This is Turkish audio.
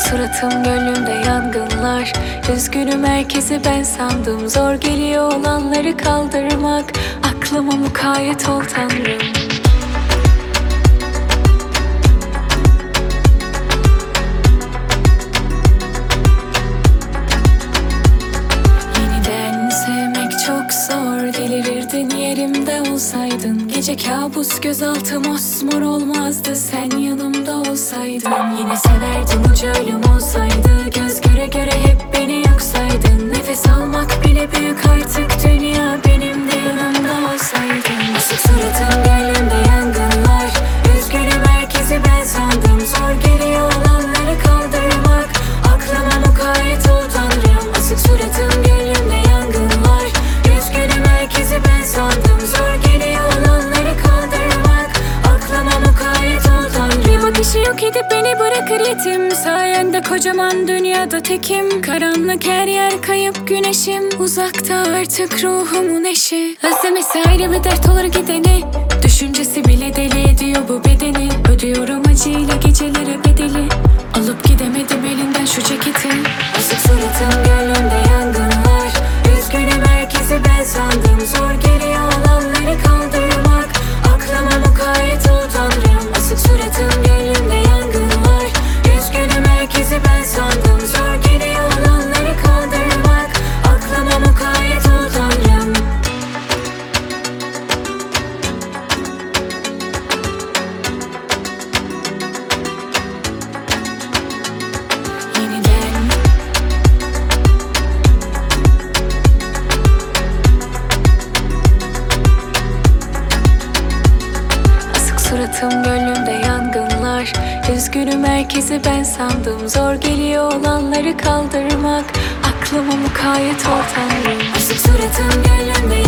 suratım gönlümde yangınlar. Üzgünüm herkesi ben sandım. Zor geliyor olanları kaldırmak. Aklıma mukayyet ol Tanrım. Delirirdin yerimde olsaydın. Gece kabus gözaltım mosmor olmazdı sen yanımda olsaydın. Yine severdim ucu ölüm olsaydı. Göz göre göre hep beni yoksaydın. Nefes almak bile büyük artık dünya benim de yanımda olsaydın. Asık suratım gönlümde yangınlar. Üzgünüm herkesi ben sandım. Zor geliyor olanları kaldırmak. Aklıma mukayyet ol Tanrım. Asık suratım gönlümde yangınlar. Üzgünüm herkesi ben sandım. Zor geliyor olanları kaldırmak. Aklıma mukayyet ol Tanrım. Bir bakışı yok edip beni bırakır yetim. Sayende kocaman dünyada tekim. Karanlık her yer kayıp güneşim. Uzakta artık ruhumun eşi. Özlemesi ayrı bir dert olur gideni. Düşüncesi bile deli ediyor bu bedeni. Ödüyorum acıyla gecelere bedeli. Alıp gidemedim elinden şu ceketi. Asık suratım gönlümde yangınlar. Üzgünüm herkesi ben sandım. Zor geliyor olanları kaldırmak. Aklıma mukayyet ol Tanrım. Asık suratım gönlümde yangınlar. Üzgünüm herkesi ben sandım. Zor geliyor olanları kaldırmak. Aklıma mukayyet ol Tanrım. Yeniden suratım gönlümde yangınlar. Üzgünüm herkesi ben sandım. Zor geliyor olanları kaldırmak. Aklıma mukayyet ol Tanrım. Asık suratım gönlümde